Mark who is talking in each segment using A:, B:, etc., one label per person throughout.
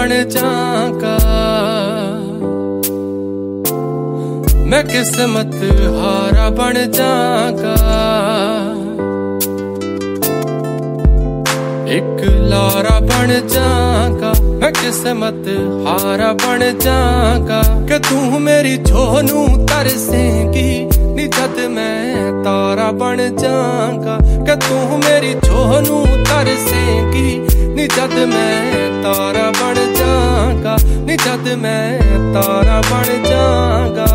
A: बन जाऊंगा। मैं किस्मत हारा बन जाऊंगा। एक लारा बन जाऊंगा। मैं किस्मत हारा बन जाऊंगा। कि तू मेरी छोह नू तरसेंगी नी जद मैं तारा बन जाऊंगा। कि तू मेरी छोह नू तरसेंगी नी जद मैं तारा बन जाऊंगा। नी जद मैं तारा बन जाऊंगा।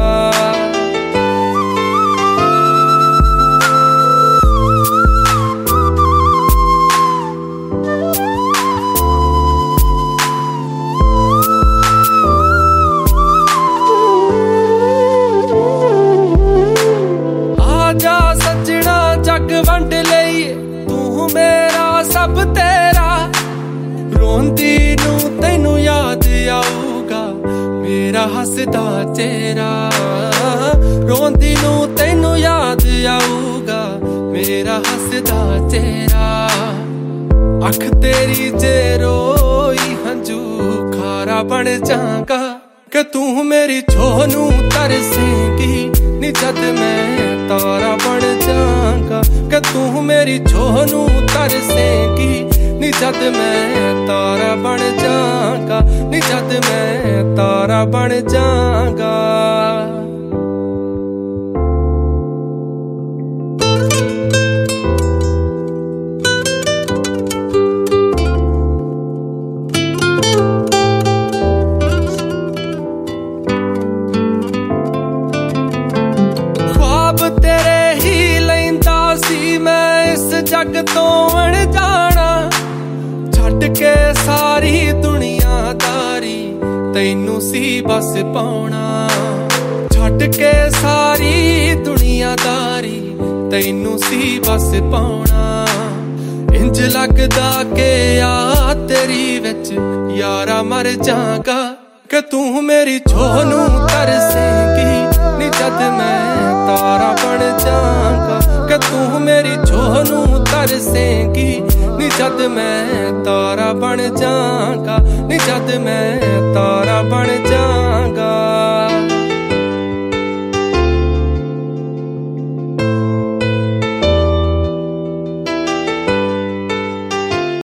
A: आजा सजना जग वंड लईए तू मेरा सब तेरा। रोंदी नू तैनू याद आऊगा मेरा हसदा चेहरा। रोंदी नू तैनू याद आऊगा मेरा हसदा चेहरा। अख तेरी जे रोई हंजू खारा बन जाऊंगा। कि तू मेरी छोह नू तरसेंगी नी जद मैं तारा बन जाऊंगा। कि तू मेरी छोह नू तरसेंगी नी जद मैं तारा बन जाऊंगा। नी जद मैं तारा बन जाऊंगा। तेरे ही लैंदा सी मैं इस जग तो अनजाना। छड्ड के सारी दुनियादारी तैनू सी बस पाउना। छड्ड के सारी दुनियादारी तैनू सी बस पाउना। इंज लगदा के आ तेरी विच यारा मर जागा। कि तू मेरी छोह नू तरसेंगी नी जद मैं तारा बन जाऊंगा। कि तू मेरी छोह नू तरसेंगी नी जद मैं तारा बन जाऊंगा। नी जद मैं